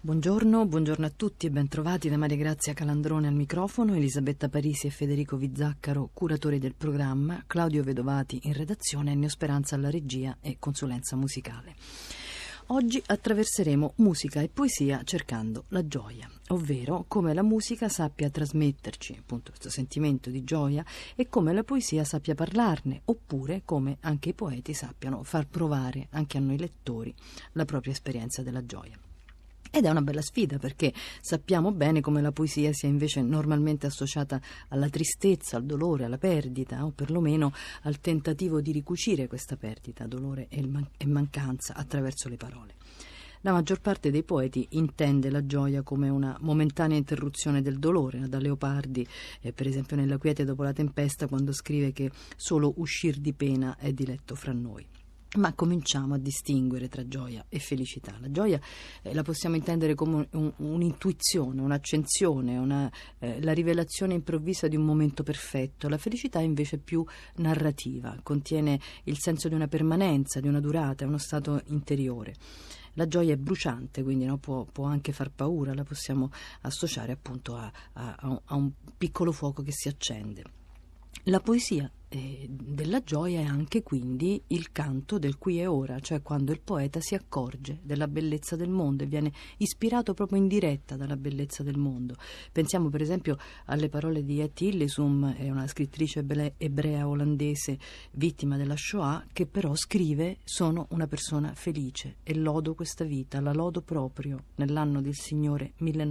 Buongiorno a tutti e bentrovati da Maria Grazia Calandrone al microfono, Elisabetta Parisi e Federico Vizzaccaro, curatori del programma, Claudio Vedovati in redazione, Ennio Speranza alla regia e consulenza musicale. Oggi attraverseremo musica e poesia cercando la gioia, ovvero come la musica sappia trasmetterci appunto questo sentimento di gioia e come la poesia sappia parlarne, oppure come anche i poeti sappiano far provare anche a noi lettori la propria esperienza della gioia. Ed è una bella sfida perché sappiamo bene come la poesia sia invece normalmente associata alla tristezza, al dolore, alla perdita o perlomeno al tentativo di ricucire questa perdita, dolore e mancanza attraverso le parole. La maggior parte dei poeti intende la gioia come una momentanea interruzione del dolore. Da Leopardi, per esempio nella Quiete dopo la tempesta, quando scrive che solo uscir di pena è diletto fra noi. Ma cominciamo a distinguere tra gioia e felicità. La gioia la possiamo intendere come un'intuizione, un'accensione, la rivelazione improvvisa di un momento perfetto. La felicità invece è più narrativa, contiene il senso di una permanenza, di una durata, è uno stato interiore. La gioia è bruciante, quindi può anche far paura, la possiamo associare appunto a un piccolo fuoco che si accende. La poesia della gioia è anche quindi il canto del qui e ora, cioè quando il poeta si accorge della bellezza del mondo e viene ispirato proprio in diretta dalla bellezza del mondo. Pensiamo per esempio alle parole di Jet Hillesum, una scrittrice ebrea olandese vittima della Shoah, che però scrive: sono una persona felice e lodo questa vita, la lodo proprio nell'anno del Signore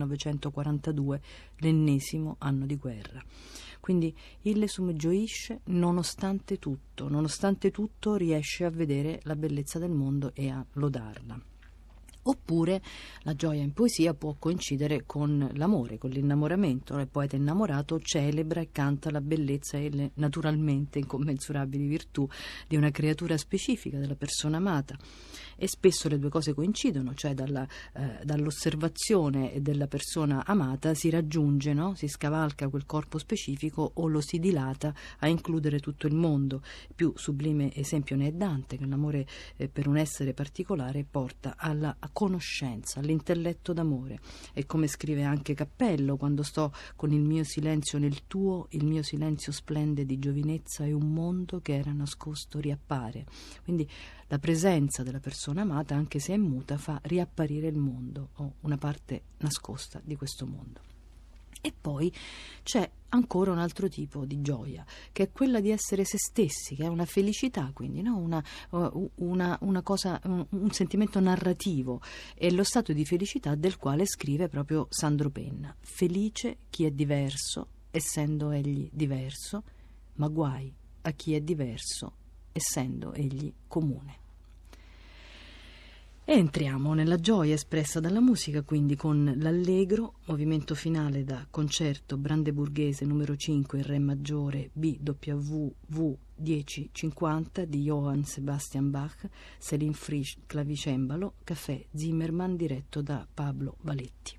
1942, l'ennesimo anno di guerra. Quindi Hillesum gioisce nonostante tutto riesce a vedere la bellezza del mondo e a lodarla. Oppure la gioia in poesia può coincidere con l'amore, con l'innamoramento. Il poeta innamorato celebra e canta la bellezza e le naturalmente incommensurabili virtù di una creatura specifica, della persona amata. E spesso le due cose coincidono, cioè dall'osservazione della persona amata si raggiunge, si scavalca quel corpo specifico o lo si dilata a includere tutto il mondo. Più sublime esempio ne è Dante, che l'amore per un essere particolare porta alla conoscenza, all'intelletto d'amore. E come scrive anche Cappello: quando sto con il mio silenzio nel tuo, il mio silenzio splende di giovinezza e un mondo che era nascosto riappare. Quindi la presenza della persona amata, anche se è muta, fa riapparire il mondo o una parte nascosta di questo mondo. E poi c'è ancora un altro tipo di gioia, che è quella di essere se stessi, che è una felicità, quindi una cosa, un sentimento narrativo. È lo stato di felicità del quale scrive proprio Sandro Penna: felice chi è diverso, essendo egli diverso, ma guai a chi è diverso, essendo egli comune. E entriamo nella gioia espressa dalla musica, quindi con l'Allegro, movimento finale da concerto brandeburghese numero 5 in Re maggiore BWV 1050 di Johann Sebastian Bach, Céline Frisch clavicembalo, Caffè Zimmermann diretto da Pablo Valetti.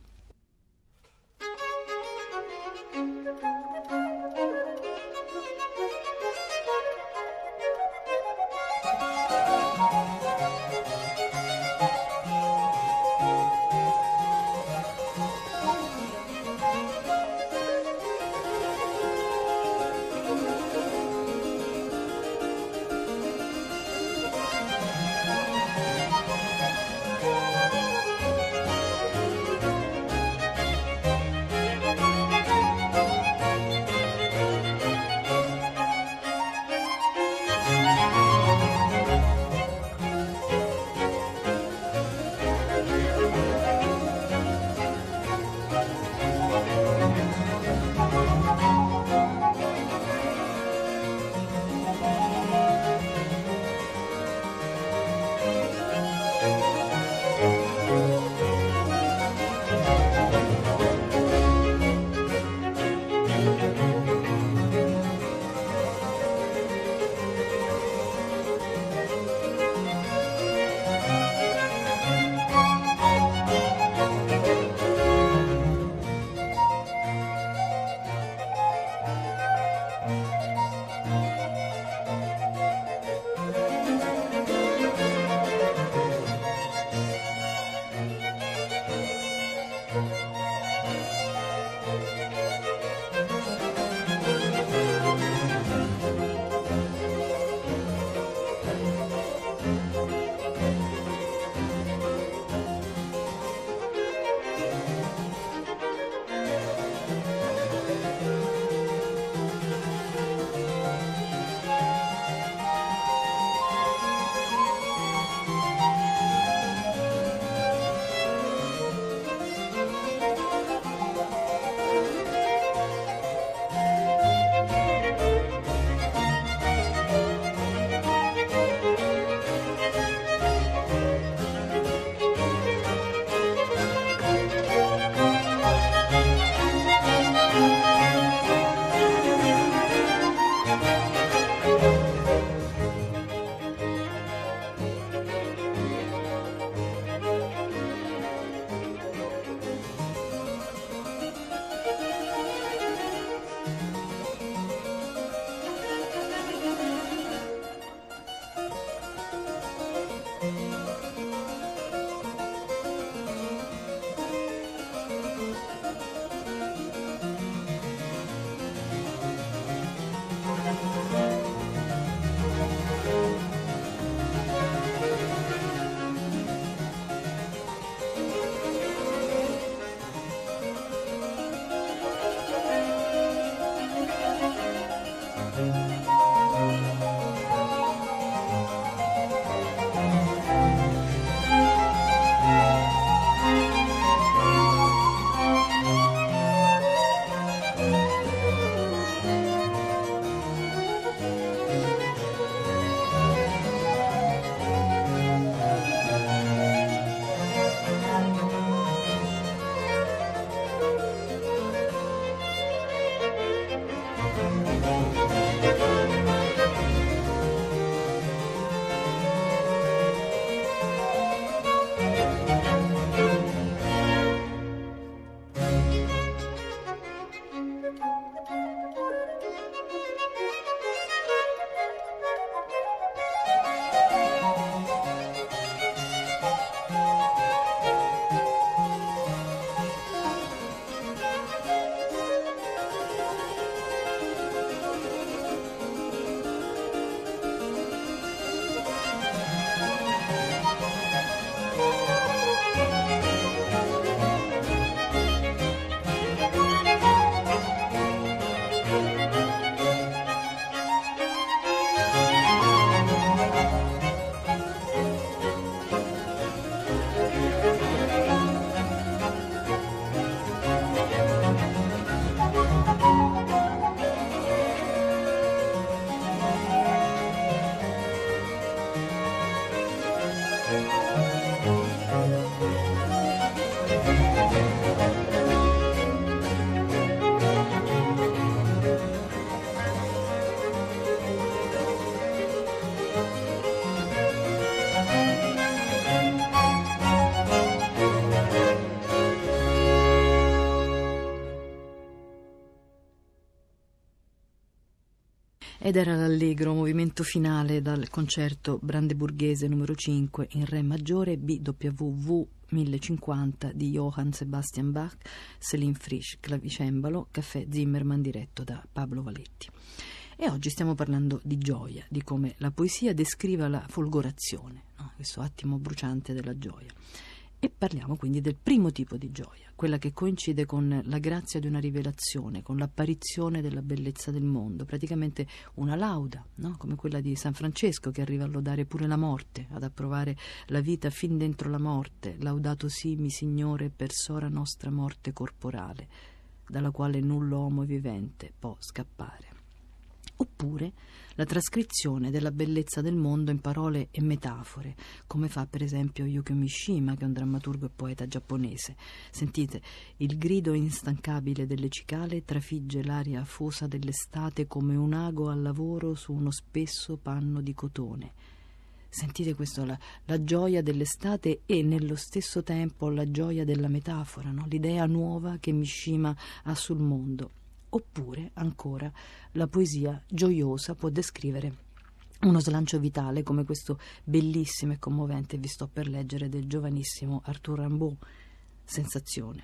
Ed era l'allegro movimento finale dal concerto brandeburghese numero 5 in re maggiore BWV 1050 di Johann Sebastian Bach, Céline Frisch clavicembalo, Caffè Zimmermann diretto da Pablo Valetti. E oggi stiamo parlando di gioia, di come la poesia descriva la folgorazione, no? Questo attimo bruciante della gioia. E parliamo quindi del primo tipo di gioia, quella che coincide con la grazia di una rivelazione, con l'apparizione della bellezza del mondo, praticamente una lauda, no? Come quella di San Francesco che arriva a lodare pure la morte, ad approvare la vita fin dentro la morte, laudato simi Signore per sora nostra morte corporale, dalla quale nullo uomo vivente può scappare. Oppure la trascrizione della bellezza del mondo in parole e metafore, come fa per esempio Yukio Mishima, che è un drammaturgo e poeta giapponese. Sentite, il grido instancabile delle cicale trafigge l'aria afosa dell'estate come un ago al lavoro su uno spesso panno di cotone. Sentite questo, la gioia dell'estate e nello stesso tempo la gioia della metafora, no? L'idea nuova che Mishima ha sul mondo. Oppure, ancora, la poesia gioiosa può descrivere uno slancio vitale come questo bellissimo e commovente, vi sto per leggere, del giovanissimo Arthur Rimbaud, Sensazione.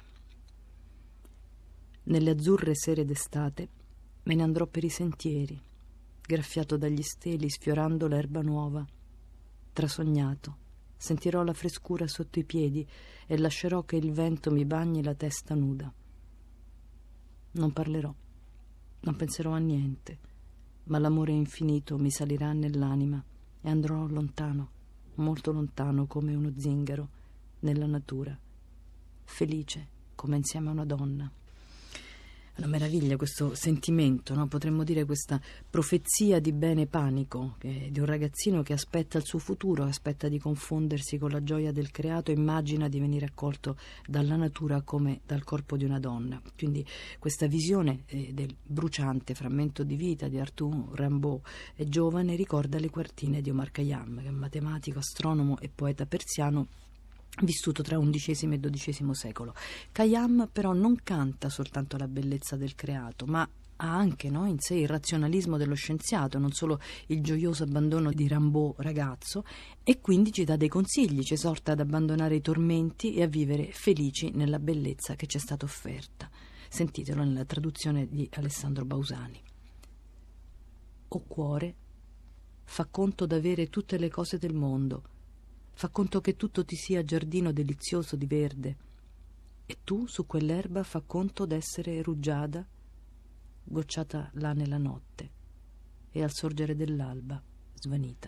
Nelle azzurre sere d'estate me ne andrò per i sentieri, graffiato dagli steli, sfiorando l'erba nuova. Trasognato, sentirò la frescura sotto i piedi e lascerò che il vento mi bagni la testa nuda. Non parlerò, non penserò a niente, ma l'amore infinito mi salirà nell'anima e andrò lontano, molto lontano come uno zingaro, nella natura, felice come insieme a una donna. Una meraviglia questo sentimento, no? Potremmo dire questa profezia di bene panico di un ragazzino che aspetta il suo futuro, aspetta di confondersi con la gioia del creato, immagina di venire accolto dalla natura come dal corpo di una donna. Quindi questa visione del bruciante frammento di vita di Arthur Rimbaud è giovane, ricorda le quartine di Omar Khayyam, che è un matematico, astronomo e poeta persiano vissuto tra XI e XII secolo. Khayyam però non canta soltanto la bellezza del creato, ma ha anche, no, in sé il razionalismo dello scienziato, non solo il gioioso abbandono di Rimbaud ragazzo, e quindi ci dà dei consigli, ci esorta ad abbandonare i tormenti e a vivere felici nella bellezza che ci è stata offerta. Sentitelo nella traduzione di Alessandro Bausani. O cuore, fa conto d'avere tutte le cose del mondo, fa conto che tutto ti sia giardino delizioso di verde, e tu su quell'erba fa conto d'essere rugiada, gocciata là nella notte, e al sorgere dell'alba svanita.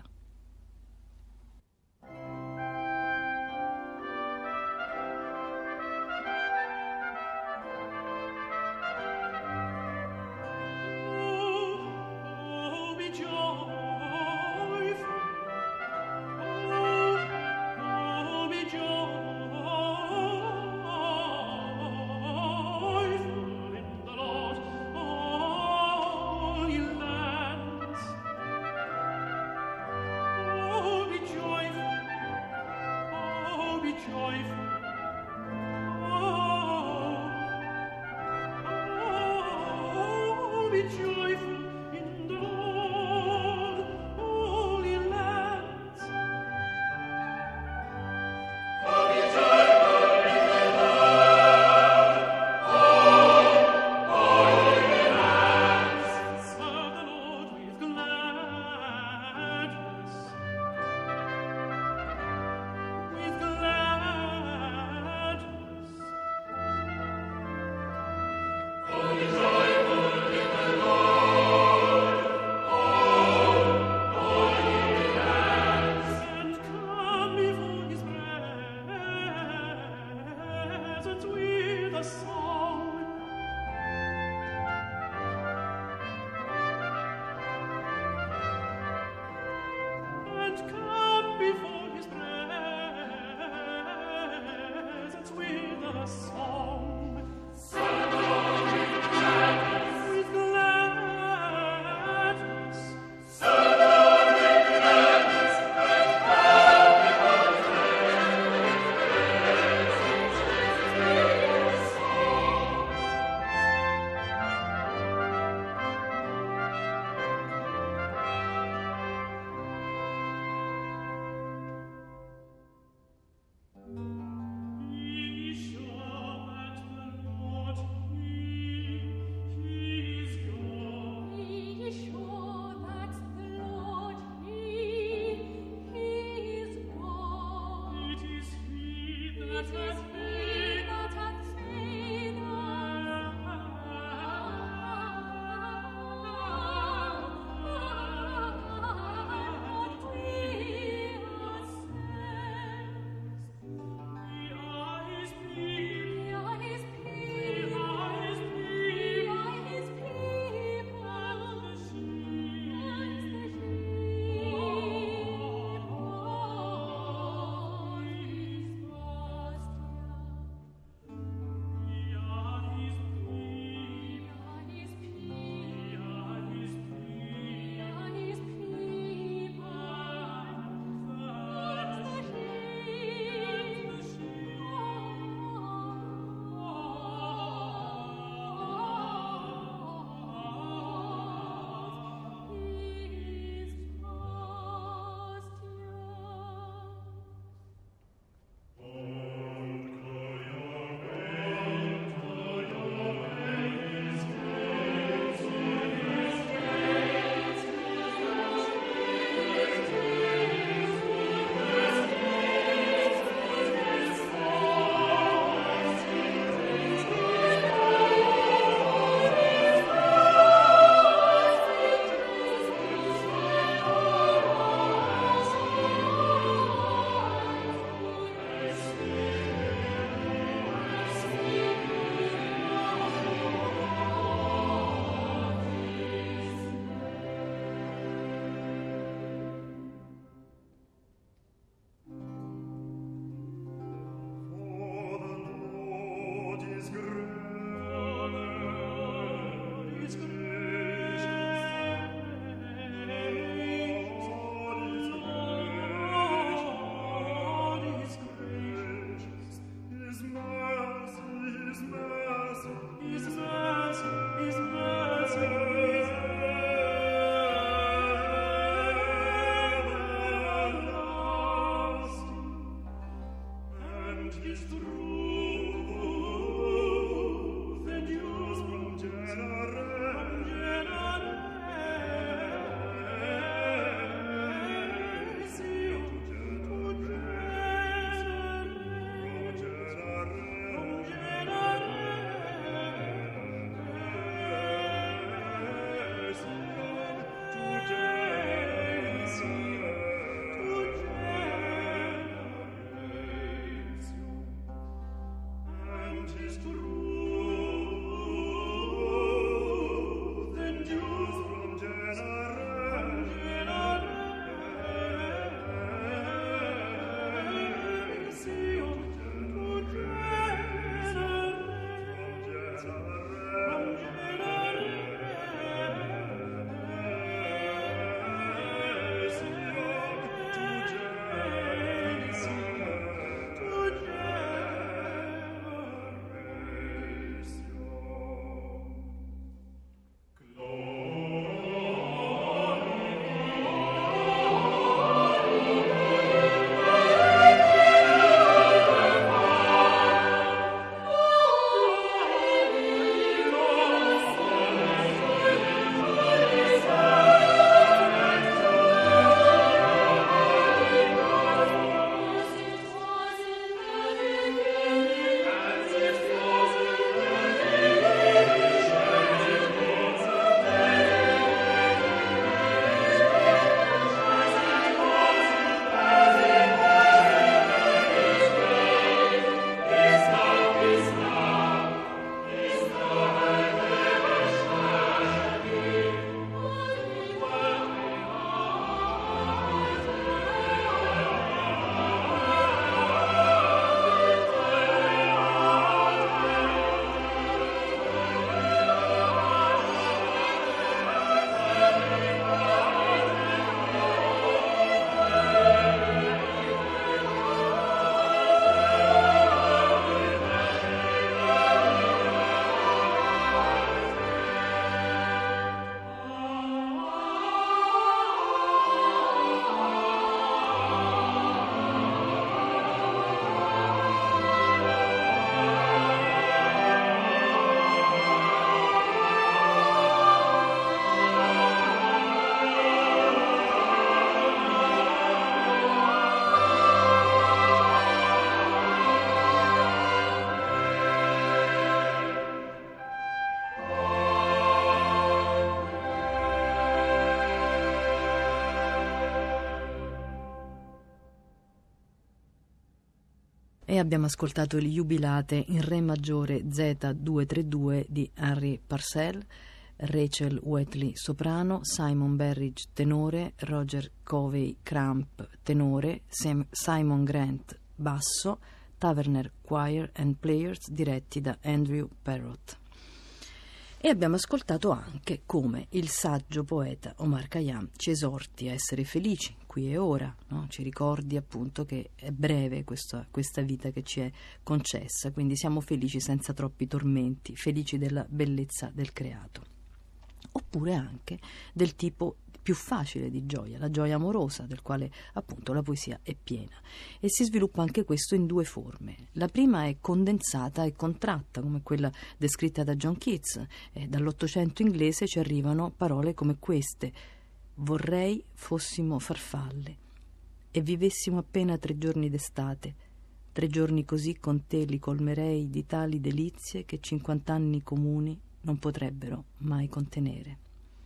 E abbiamo ascoltato il Jubilate in Re maggiore Z232 di Henry Purcell, Rachel Wheatley soprano, Simon Berridge tenore, Roger Covey Cramp tenore, Simon Grant basso, Taverner Choir and Players diretti da Andrew Parrott. E abbiamo ascoltato anche come il saggio poeta Omar Khayyam ci esorti a essere felici qui e ora, no? Ci ricordi appunto che è breve questa vita che ci è concessa, quindi siamo felici senza troppi tormenti, felici della bellezza del creato. Oppure anche del tipo più facile di gioia, la gioia amorosa, del quale appunto la poesia è piena. E si sviluppa anche questo in due forme. La prima è condensata e contratta, come quella descritta da John Keats. Dall'Ottocento inglese ci arrivano parole come queste: vorrei fossimo farfalle e vivessimo appena 3 giorni d'estate. 3 giorni così con te li colmerei di tali delizie che 50 anni comuni non potrebbero mai contenere.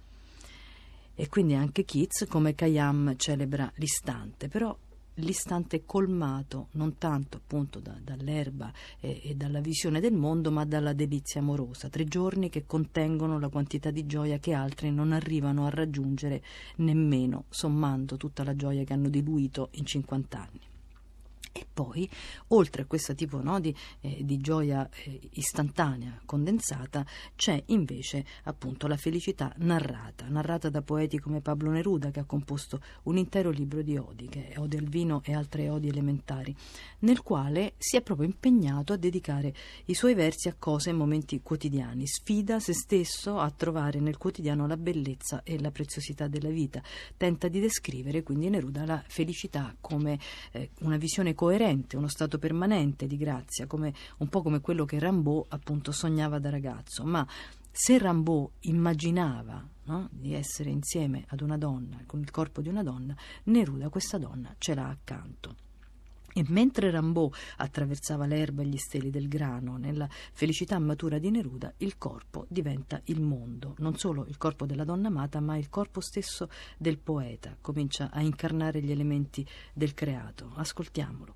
E quindi anche Keats, come Khayyam, celebra l'istante, però l'istante colmato non tanto appunto dall'erba e dalla visione del mondo, ma dalla delizia amorosa. 3 giorni che contengono la quantità di gioia che altri non arrivano a raggiungere nemmeno sommando tutta la gioia che hanno diluito in 50 anni. E poi, oltre a questo tipo di gioia istantanea, condensata, c'è invece appunto la felicità narrata da poeti come Pablo Neruda, che ha composto un intero libro di odi, che è Ode al vino e altre odi elementari, nel quale si è proprio impegnato a dedicare i suoi versi a cose e momenti quotidiani, sfida se stesso a trovare nel quotidiano la bellezza e la preziosità della vita, tenta di descrivere quindi Neruda la felicità come una visione coerente, uno stato permanente di grazia, un po' come quello che Rimbaud appunto sognava da ragazzo. Ma se Rimbaud immaginava, no, di essere insieme ad una donna, con il corpo di una donna, Neruda questa donna ce l'ha accanto. E mentre Rimbaud attraversava l'erba e gli steli del grano, nella felicità matura di Neruda, il corpo diventa il mondo, non solo il corpo della donna amata, ma il corpo stesso del poeta, comincia a incarnare gli elementi del creato. Ascoltiamolo.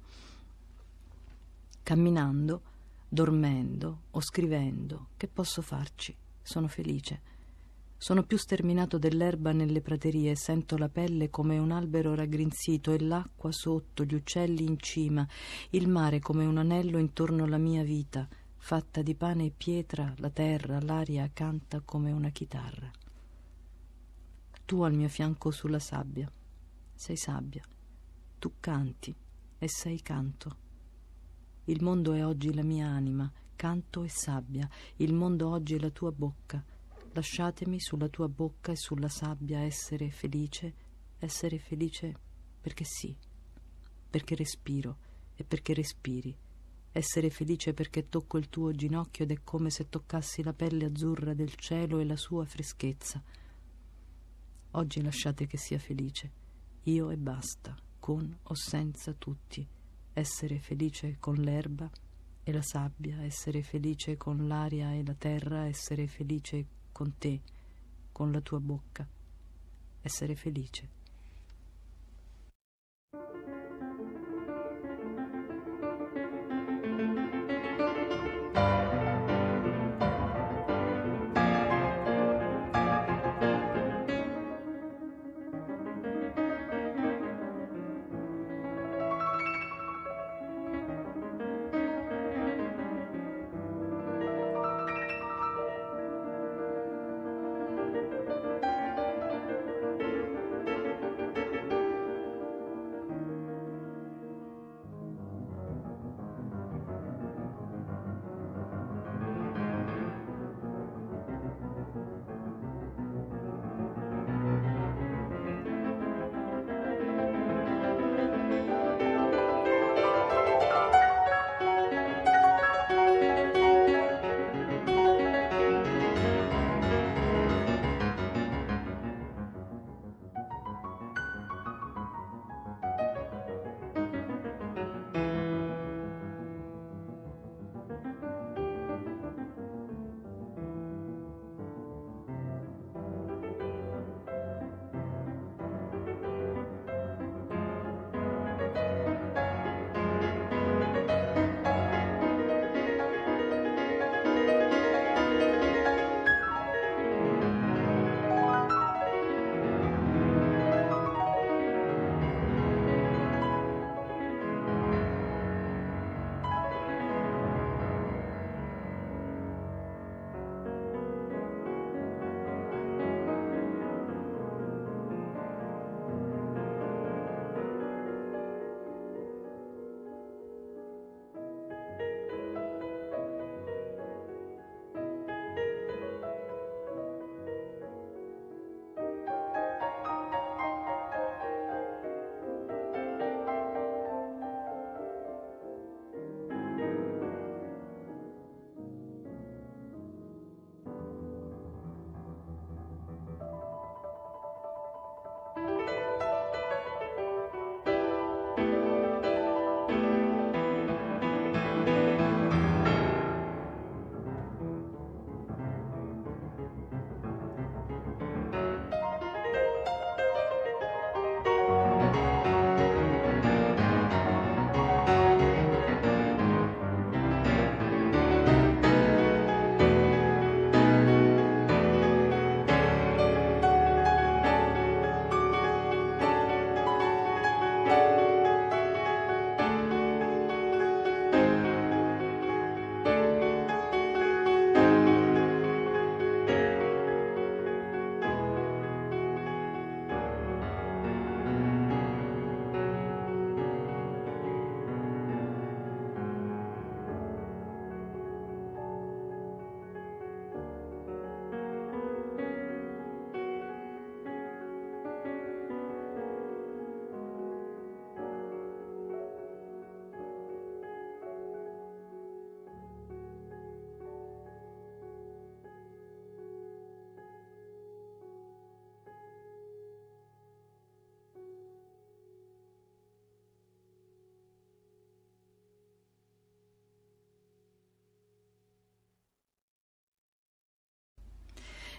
Camminando, dormendo o scrivendo, che posso farci? Sono felice. Sono più sterminato dell'erba nelle praterie, sento la pelle come un albero raggrinzito e l'acqua sotto, gli uccelli in cima, il mare come un anello intorno alla mia vita, fatta di pane e pietra, la terra, l'aria canta come una chitarra. Tu al mio fianco sulla sabbia, sei sabbia, tu canti e sei canto. Il mondo è oggi la mia anima, canto e sabbia, il mondo oggi è la tua bocca. Lasciatemi sulla tua bocca e sulla sabbia essere felice perché sì, perché respiro e perché respiri, essere felice perché tocco il tuo ginocchio ed è come se toccassi la pelle azzurra del cielo e la sua freschezza. Oggi lasciate che sia felice, io e basta, con o senza tutti, essere felice con l'erba e la sabbia, essere felice con l'aria e la terra, essere felice con te, con la tua bocca, essere felice.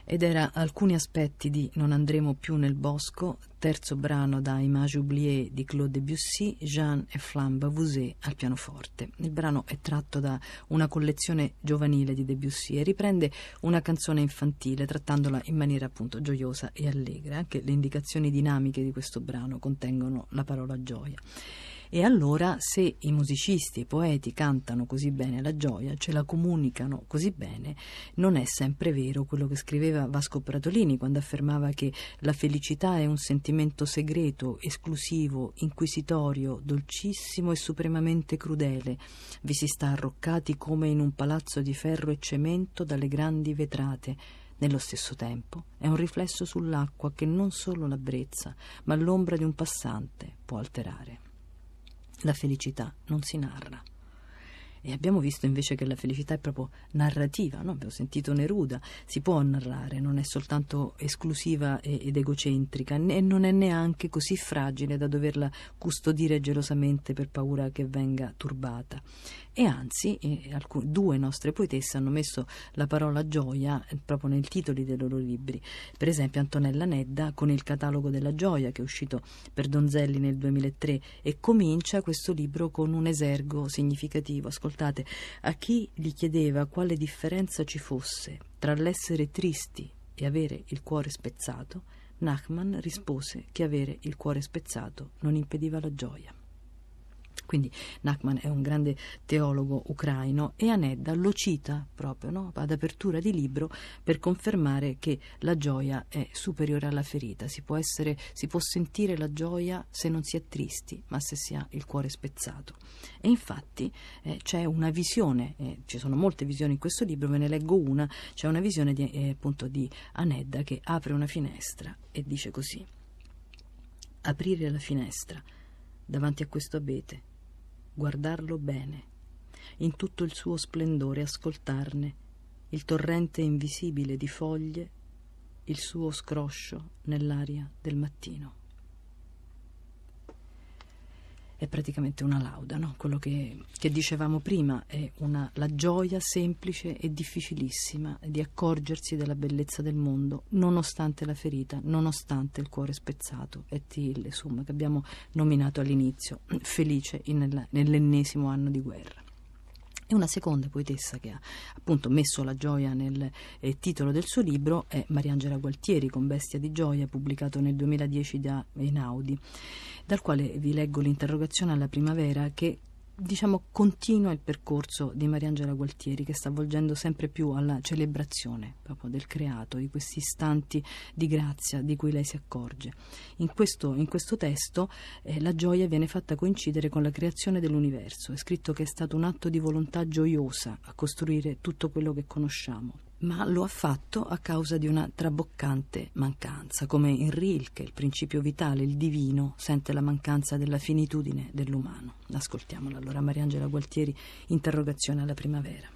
ed era Alcuni aspetti di Non andremo più nel bosco, terzo brano da Images oubliées di Claude Debussy, Jeanne et Flamme Bavouzet al pianoforte. Il brano è tratto da una collezione giovanile di Debussy e riprende una canzone infantile trattandola in maniera appunto gioiosa e allegra. Anche le indicazioni dinamiche di questo brano contengono la parola gioia. E allora, se i musicisti e i poeti cantano così bene la gioia, ce la comunicano così bene, non è sempre vero quello che scriveva Vasco Pratolini quando affermava che la felicità è un sentimento segreto, esclusivo, inquisitorio, dolcissimo e supremamente crudele. Vi si sta arroccati come in un palazzo di ferro e cemento dalle grandi vetrate. Nello stesso tempo è un riflesso sull'acqua che non solo la brezza, ma l'ombra di un passante può alterare. La felicità non si narra. E abbiamo visto invece che la felicità è proprio narrativa, no? Abbiamo sentito Neruda, si può narrare, non è soltanto esclusiva ed egocentrica, e non è neanche così fragile da doverla custodire gelosamente per paura che venga turbata. E anzi, due nostre poetesse hanno messo la parola gioia proprio nei titoli dei loro libri. Per esempio Antonella Nedda con Il catalogo della gioia, che è uscito per Donzelli nel 2003, e comincia questo libro con un esergo significativo. Ascoltate, a chi gli chiedeva quale differenza ci fosse tra l'essere tristi e avere il cuore spezzato, Nachman rispose che avere il cuore spezzato non impediva la gioia. Quindi Nachman è un grande teologo ucraino e Nedda lo cita proprio, no? Ad apertura di libro, per confermare che la gioia è superiore alla ferita. Si può sentire la gioia se non si è tristi, ma se si ha il cuore spezzato. E infatti c'è una visione, ci sono molte visioni in questo libro, ve ne leggo una. C'è una visione appunto di Nedda che apre una finestra e dice così: aprire la finestra davanti a questo abete, guardarlo bene, in tutto il suo splendore, ascoltarne il torrente invisibile di foglie, il suo scroscio nell'aria del mattino. È praticamente una lauda, no? Quello che dicevamo prima è la gioia semplice e difficilissima di accorgersi della bellezza del mondo, nonostante la ferita, nonostante il cuore spezzato, e Till Sum, che abbiamo nominato all'inizio, felice nell'ennesimo anno di guerra. E una seconda poetessa che ha appunto messo la gioia nel titolo del suo libro è Mariangela Gualtieri con Bestia di gioia, pubblicato nel 2010 da Einaudi, dal quale vi leggo l'interrogazione alla primavera che continua il percorso di Mariangela Gualtieri, che sta volgendo sempre più alla celebrazione proprio del creato, di questi istanti di grazia di cui lei si accorge. In questo testo la gioia viene fatta coincidere con la creazione dell'universo. È scritto che è stato un atto di volontà gioiosa a costruire tutto quello che conosciamo, ma lo ha fatto a causa di una traboccante mancanza, come in Rilke, il principio vitale, il divino, sente la mancanza della finitudine dell'umano. Ascoltiamola allora, Mariangela Gualtieri, interrogazione alla primavera.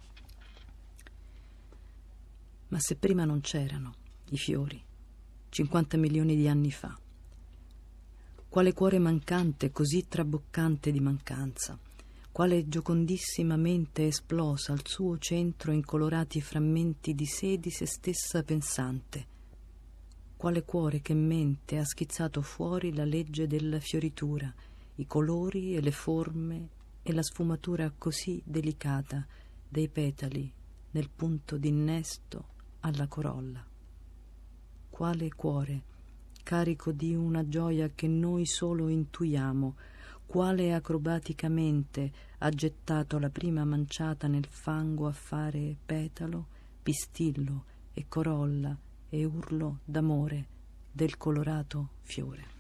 Ma se prima non c'erano i fiori, 50 milioni di anni fa, quale cuore mancante, così traboccante di mancanza, quale giocondissima mente esplosa al suo centro in colorati frammenti di sé stessa pensante, quale cuore che mente ha schizzato fuori la legge della fioritura, i colori e le forme e la sfumatura così delicata dei petali nel punto d'innesto alla corolla. Quale cuore carico di una gioia che noi solo intuiamo, quale acrobaticamente ha gettato la prima manciata nel fango a fare petalo, pistillo e corolla e urlo d'amore del colorato fiore.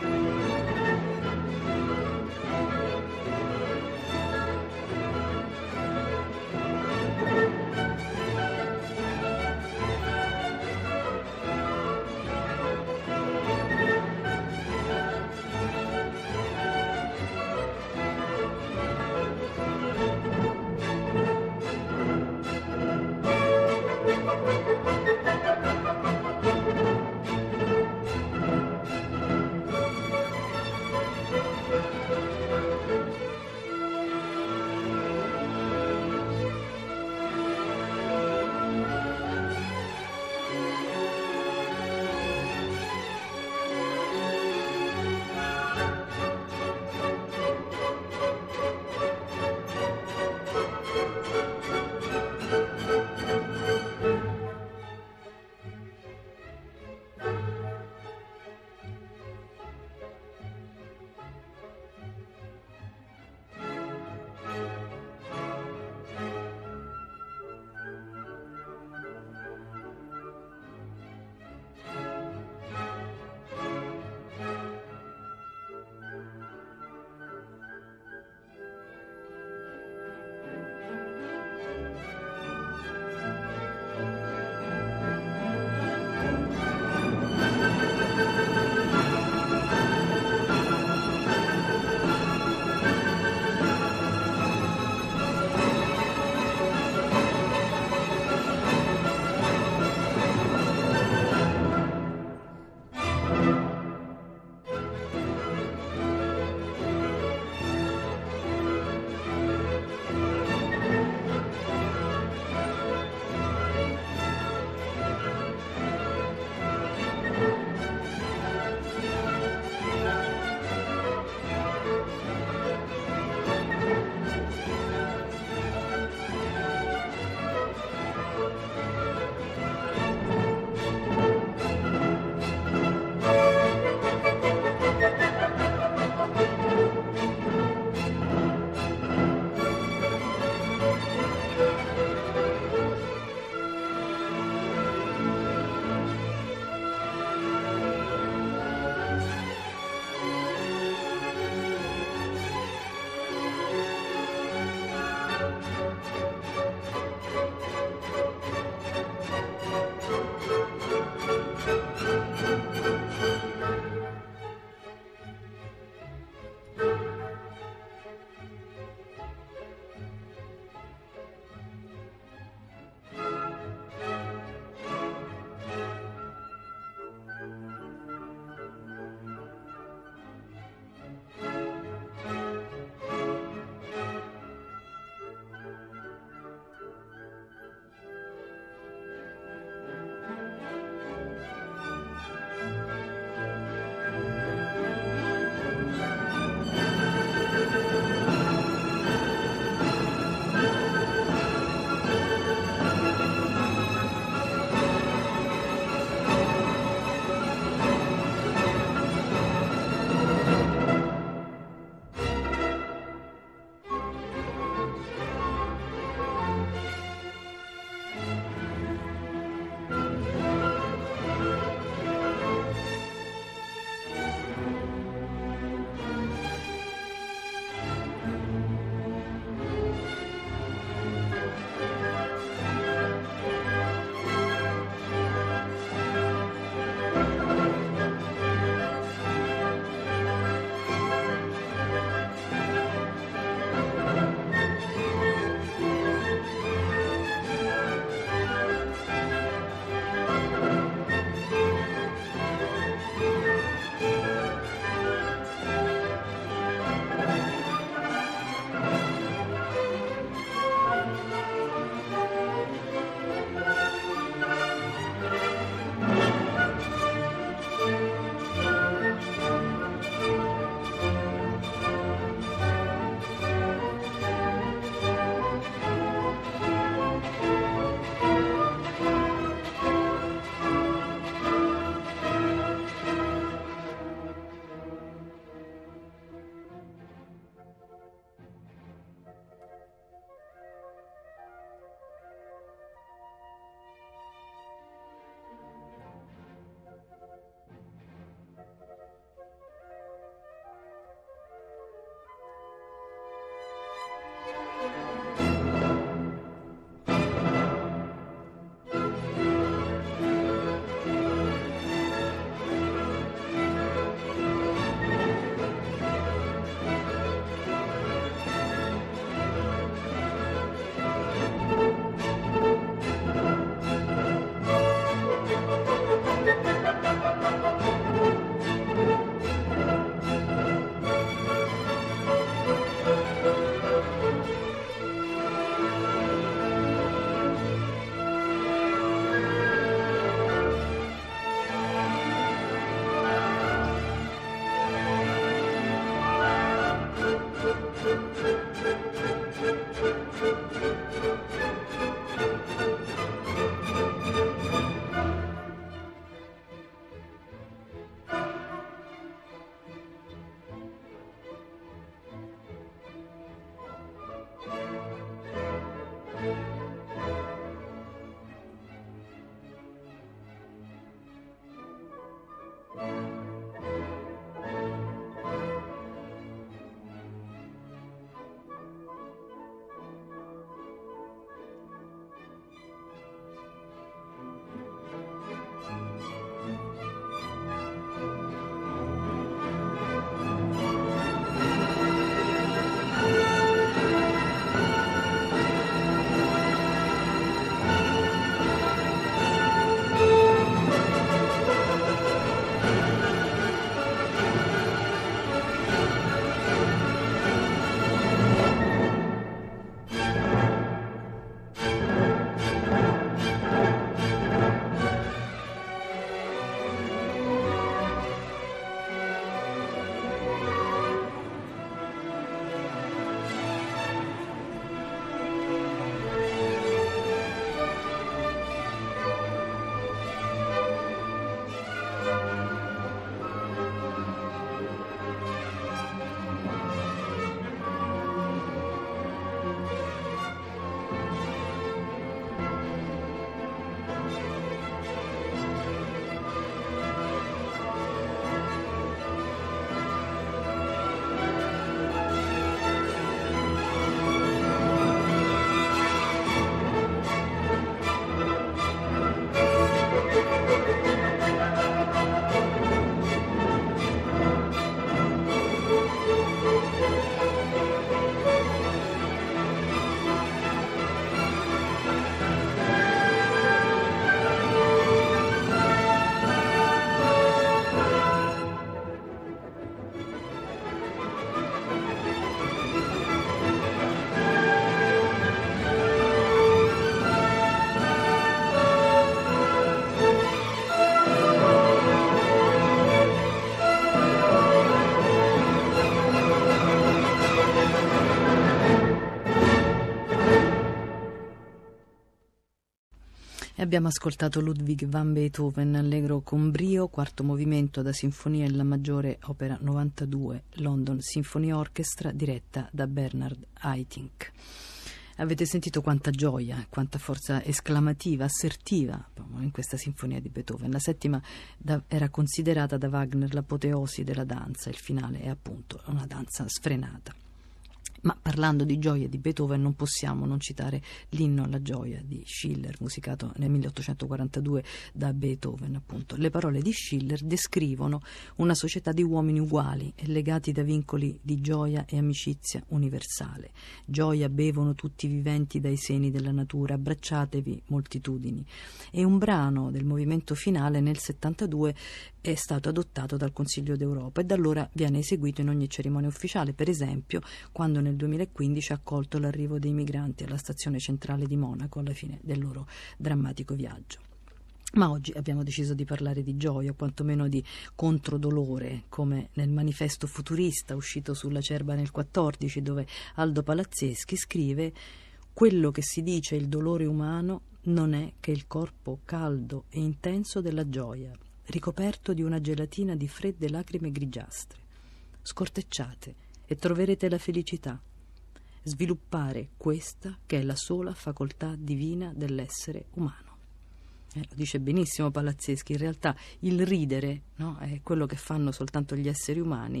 Abbiamo ascoltato Ludwig van Beethoven, allegro con brio, quarto movimento da Sinfonia in La maggiore, opera 92, London Symphony Orchestra, diretta da Bernard Haitink. Avete sentito quanta gioia, quanta forza esclamativa, assertiva in questa sinfonia di Beethoven. La settima era considerata da Wagner l'apoteosi della danza, il finale è appunto una danza sfrenata. Ma parlando di gioia di Beethoven non possiamo non citare l'inno alla gioia di Schiller, musicato nel 1842 da Beethoven, appunto. Le parole di Schiller descrivono una società di uomini uguali e legati da vincoli di gioia e amicizia universale. Gioia bevono tutti i viventi dai seni della natura, abbracciatevi moltitudini. E un brano del movimento finale nel 72 è stato adottato dal Consiglio d'Europa e da allora viene eseguito in ogni cerimonia ufficiale, per esempio quando nel 2015 ha accolto l'arrivo dei migranti alla stazione centrale di Monaco alla fine del loro drammatico viaggio. Ma oggi abbiamo deciso di parlare di gioia, o quantomeno di controdolore, come nel manifesto futurista uscito sulla Cerba nel 14, dove Aldo Palazzeschi scrive: quello che si dice il dolore umano non è che il corpo caldo e intenso della gioia, ricoperto di una gelatina di fredde lacrime grigiastre. Scortecciate e troverete la felicità. Sviluppare questa che è la sola facoltà divina dell'essere umano. Lo dice benissimo Palazzeschi. In realtà il ridere, no, è quello che fanno soltanto gli esseri umani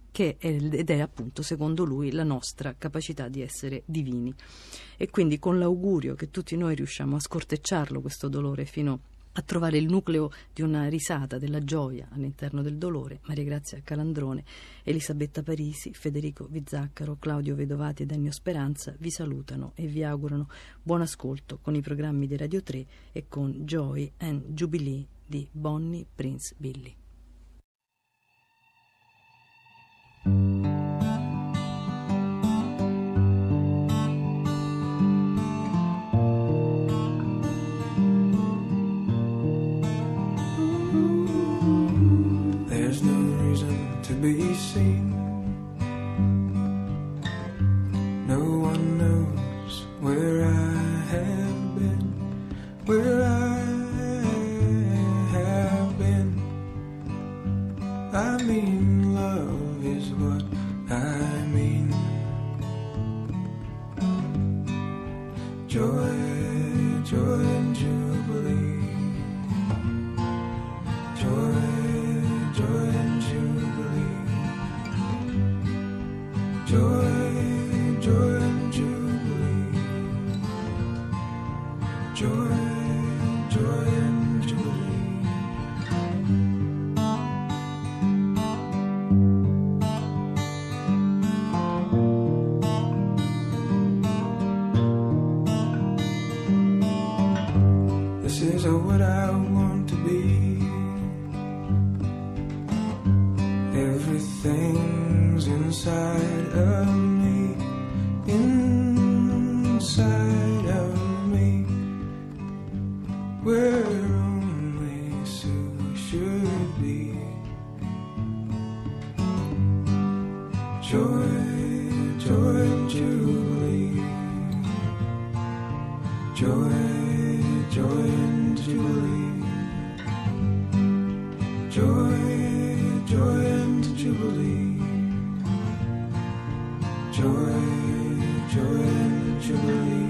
ed è appunto, secondo lui, la nostra capacità di essere divini. E quindi con l'augurio che tutti noi riusciamo a scortecciarlo questo dolore fino a trovare il nucleo di una risata della gioia all'interno del dolore, Maria Grazia Calandrone, Elisabetta Parisi, Federico Vizzaccaro, Claudio Vedovati ed Ennio Speranza vi salutano e vi augurano buon ascolto con i programmi di Radio 3 e con Joy and Jubilee di Bonnie Prince Billy. Be seen. No one knows where I have been, where I have been. I mean, love is what I mean. Joy, joy and jubilee. Joy, joy and jubilee. Joy, joy and jubilee. Joy, joy and jubilee. This is what I want to be. Everything's inside of me, inside of me, where only Sue should be. Joy, joy and jubilee. Joy, joy and jubilee. Joy, joy and jubilee. Joy, joy and jubilee.